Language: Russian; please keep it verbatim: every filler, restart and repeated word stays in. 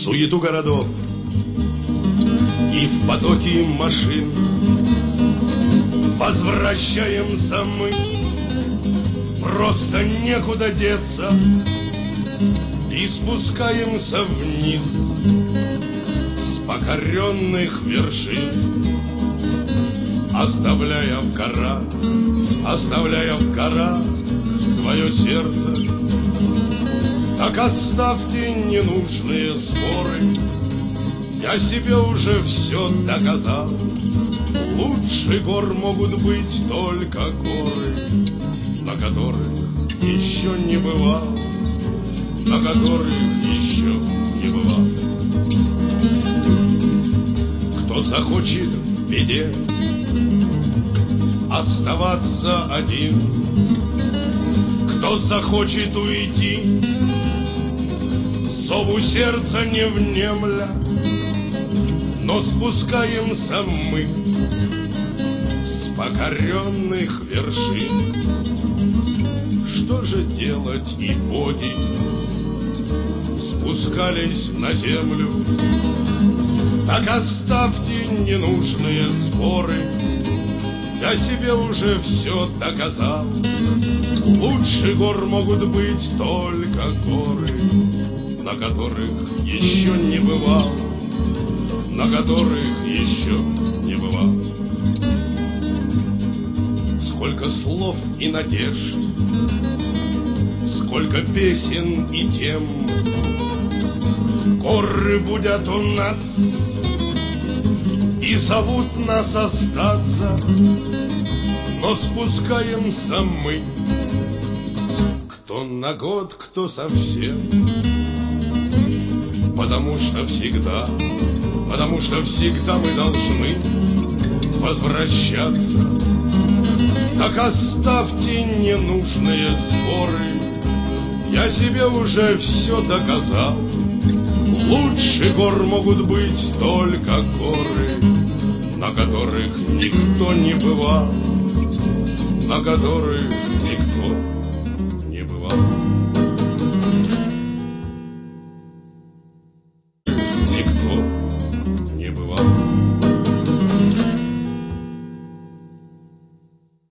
суету городов и в потоке машин возвращаемся мы, просто некуда деться, и спускаемся вниз с покоренных вершин, оставляя в горах, оставляя в горах свое сердце. Так оставьте ненужные споры, я себе уже все доказал. Лучше гор могут быть только горы, на которых еще не бывал, на которых еще не бывал. Кто захочет в беде оставаться один, кто захочет уйти, зову сердца не внемля, но спускаемся мы с покоренных вершин. Что же делать, и боги спускались на землю? Так оставьте ненужные споры, я себе уже все доказал. Лучше гор могут быть только горы, на которых еще не бывал, на которых еще не бывал. Сколько слов и надежд, сколько песен и тем, горы будят у нас и зовут нас остаться, но спускаемся мы, кто на год, кто совсем, потому что всегда, потому что всегда мы должны возвращаться. Так оставьте ненужные споры, я себе уже все доказал. Лучше гор могут быть только горы, на которых никто не бывал, на которых